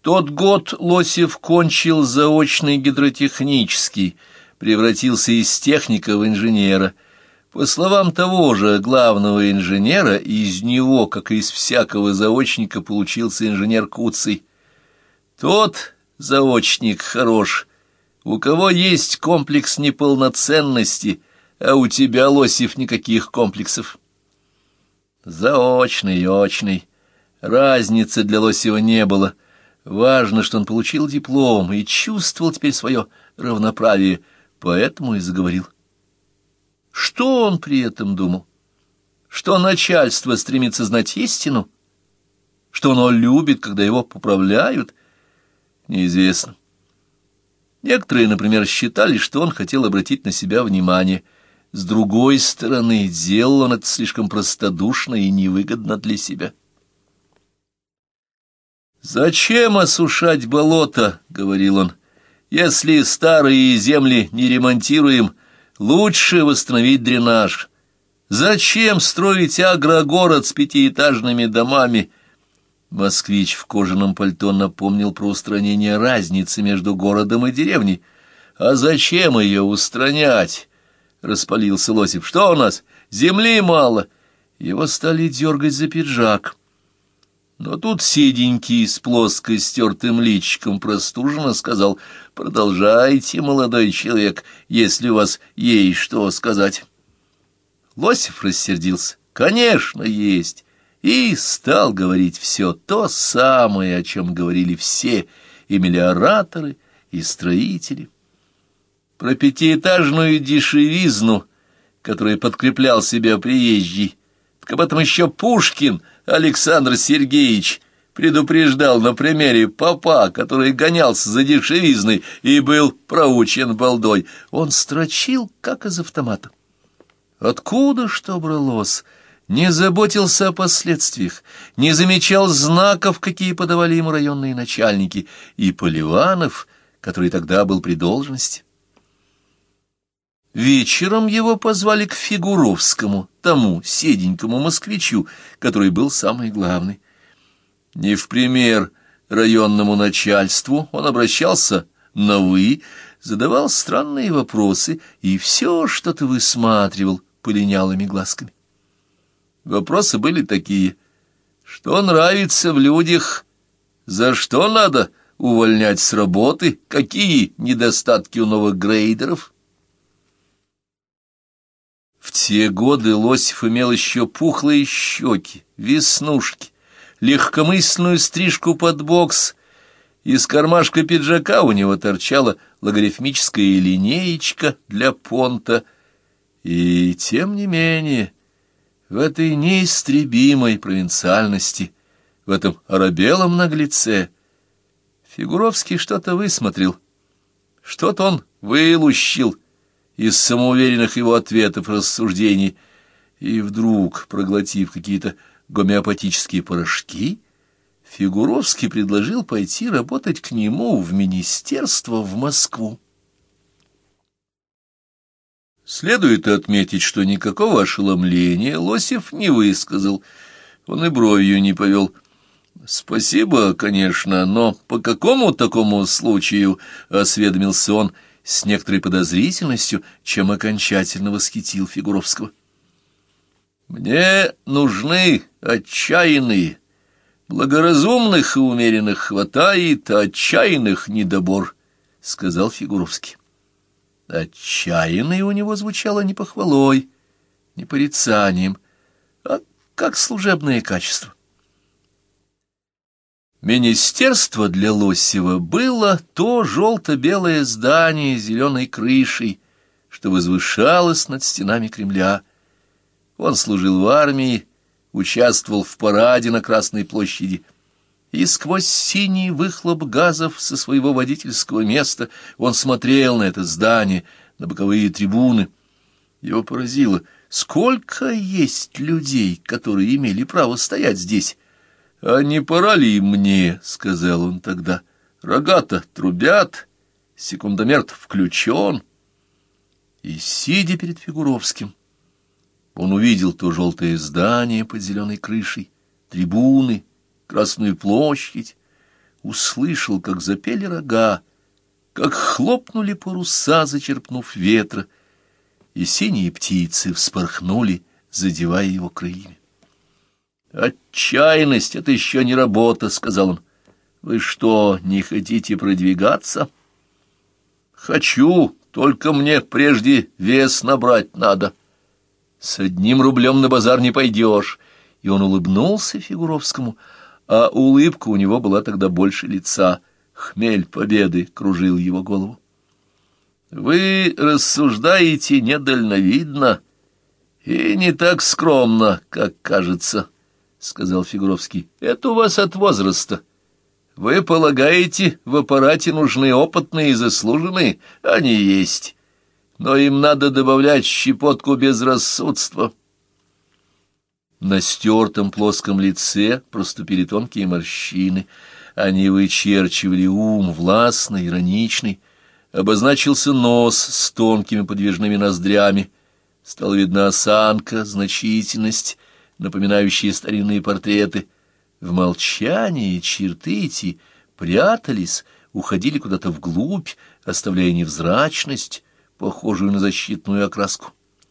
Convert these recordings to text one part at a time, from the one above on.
тот год Лосев кончил заочный гидротехнический, превратился из техника в инженера. По словам того же главного инженера, из него, как и из всякого заочника, получился инженер Куцый. Тот заочник хорош, у кого есть комплекс неполноценности, а у тебя, Лосев, никаких комплексов. Заочный и очный. Разницы для Лосева не было. Важно, что он получил диплом и чувствовал теперь свое равноправие, поэтому и заговорил. Что он при этом думал? Что начальство стремится знать истину? Что оно любит, когда его поправляют? Неизвестно. Некоторые, например, считали, что он хотел обратить на себя внимание. С другой стороны, делал он это слишком простодушно и невыгодно для себя. «Зачем осушать болото, — говорил он, — если старые земли не ремонтируем, лучше восстановить дренаж? Зачем строить агрогород с пятиэтажными домами?» Москвич в кожаном пальто напомнил про устранение разницы между городом и деревней. «А зачем ее устранять?» — распалился Лосев. «Что у нас? Земли мало!» Его стали дергать за пиджак. Но тут седенький с плоско стертым личиком простуженно сказал: «Продолжайте, молодой человек, если у вас есть что сказать». Лосев рассердился. «Конечно, есть». И стал говорить все то самое, о чем говорили все, и мелиораторы, и строители. Про пятиэтажную дешевизну, которой подкреплял себя приезжий, так об этом еще Пушкин Александр Сергеевич предупреждал на примере попа, который гонялся за дешевизной и был проучен балдой. Он строчил, как из автомата. Откуда что бралось? Не заботился о последствиях, не замечал знаков, какие подавали ему районные начальники, и Поливанов, который тогда был при должности. Вечером его позвали к Фигуровскому, тому седенькому москвичу, который был самый главный. Не в пример районному начальству он обращался на «вы», задавал странные вопросы и все что-то высматривал полинялыми глазками. Вопросы были такие: что нравится в людях, за что надо увольнять с работы, какие недостатки у новых грейдеров. В те годы Лосев имел еще пухлые щеки, веснушки, легкомысленную стрижку под бокс. Из кармашка пиджака у него торчала логарифмическая линеечка для понта. И тем не менее, в этой неистребимой провинциальности, в этом оробелом наглеце, Фигуровский что-то высмотрел, что-то он вылущил из самоуверенных его ответов и рассуждений, и вдруг, проглотив какие-то гомеопатические порошки, Фигуровский предложил пойти работать к нему в министерство в Москву. Следует отметить, что никакого ошеломления Лосев не высказал, он и бровью не повел. «Спасибо, конечно, но по какому такому случаю?» — осведомился он с некоторой подозрительностью, чем окончательно восхитил Фигуровского. «Мне нужны отчаянные, благоразумных и умеренных хватает, а отчаянных недобор», — сказал Фигуровский. Отчаянный у него звучало не похвалой, не порицанием, а как служебное качество. Министерство для Лосева было то желто-белое здание с зеленой крышей, что возвышалось над стенами Кремля. Он служил в армии, участвовал в параде на Красной площади, и сквозь синий выхлоп газов со своего водительского места он смотрел на это здание, на боковые трибуны. Его поразило, сколько есть людей, которые имели право стоять здесь. «А не пора ли мне, — сказал он тогда, — рога-то трубят, секундомер-то включен». И, сидя перед Фигуровским, он увидел то желтое здание под зеленой крышей, трибуны, Красную площадь, услышал, как запели рога, как хлопнули паруса, зачерпнув ветра, и синие птицы вспорхнули, задевая его крыльями. «Отчаянность — это еще не работа», — сказал он. «Вы что, не хотите продвигаться?» «Хочу, только мне прежде вес набрать надо. С 1 рублем на базар не пойдешь». И он улыбнулся Фигуровскому, а улыбка у него была тогда больше лица. Хмель победы кружил его голову. «Вы рассуждаете недальновидно и не так скромно, как кажется», — сказал Фигуровский. «Это у вас от возраста. Вы полагаете, в аппарате нужны опытные и заслуженные? Они есть. Но им надо добавлять щепотку безрассудства». На стертом плоском лице проступили тонкие морщины. Они вычерчивали ум, властный, ироничный. Обозначился нос с тонкими подвижными ноздрями. Стала видна осанка, значительность, напоминающие старинные портреты. В молчании черты эти прятались, уходили куда-то вглубь, оставляя невзрачность, похожую на защитную окраску.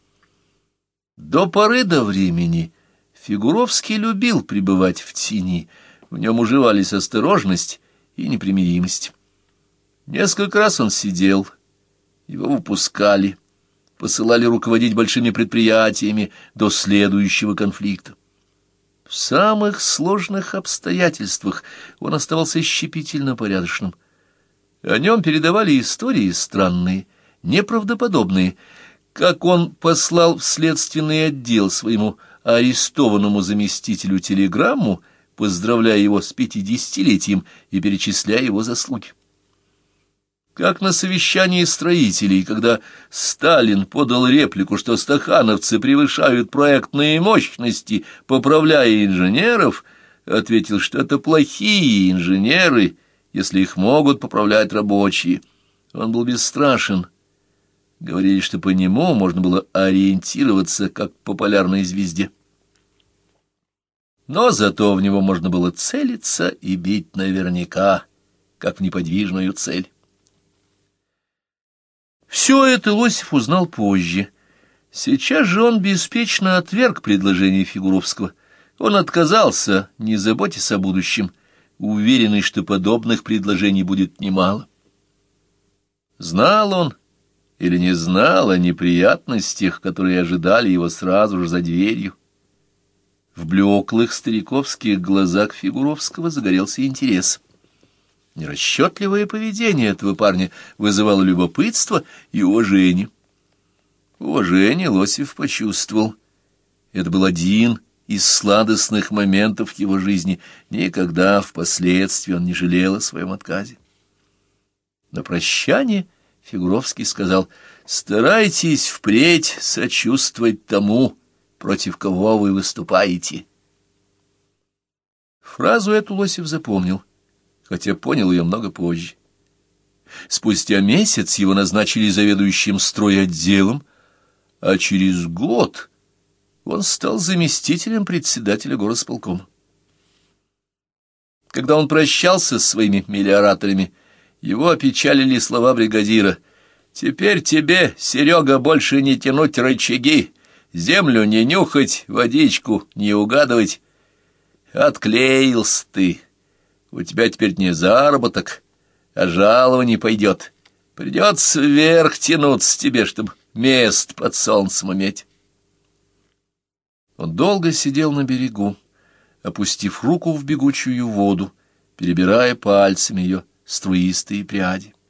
До поры до времени Фигуровский любил пребывать в тени, в нем уживались осторожность и непримиримость. Несколько раз он сидел, его выпускали, посылали руководить большими предприятиями до следующего конфликта. В самых сложных обстоятельствах он оставался щепетильно порядочным. О нем передавали истории странные, неправдоподобные, как он послал в следственный отдел своему арестованному заместителю телеграмму, поздравляя его с 50-летием и перечисляя его заслуги. Как на совещании строителей, когда Сталин подал реплику, что стахановцы превышают проектные мощности, поправляя инженеров, ответил, что это плохие инженеры, если их могут поправлять рабочие. Он был бесстрашен. Говорили, что по нему можно было ориентироваться, как по полярной звезде. Но зато в него можно было целиться и бить наверняка, как в неподвижную цель. Все это Лосев узнал позже. Сейчас же он беспечно отверг предложение Фигуровского. Он отказался, не заботясь о будущем, уверенный, что подобных предложений будет немало. Знал он или не знал о неприятностях, которые ожидали его сразу же за дверью. В блеклых стариковских глазах Фигуровского загорелся интерес. Нерасчетливое поведение этого парня вызывало любопытство и уважение. Уважение Лосев почувствовал. Это был один из сладостных моментов его жизни. Никогда впоследствии он не жалел о своем отказе. На прощание Фигуровский сказал: «Старайтесь впредь сочувствовать тому, против кого вы выступаете». Фразу эту Лосев запомнил, хотя понял ее много позже. Спустя месяц его назначили заведующим стройотделом, а через год он стал заместителем председателя горосполкома. Когда он прощался с своими мелиораторами, его опечалили слова бригадира: «Теперь тебе, Серега, больше не тянуть рычаги, землю не нюхать, водичку не угадывать. Отклеился ты. У тебя теперь не заработок, а жалование пойдет. Придется вверх тянуться тебе, чтобы мест под солнцем иметь». Он долго сидел на берегу, опустив руку в бегучую воду, перебирая пальцами ее струистые пряди.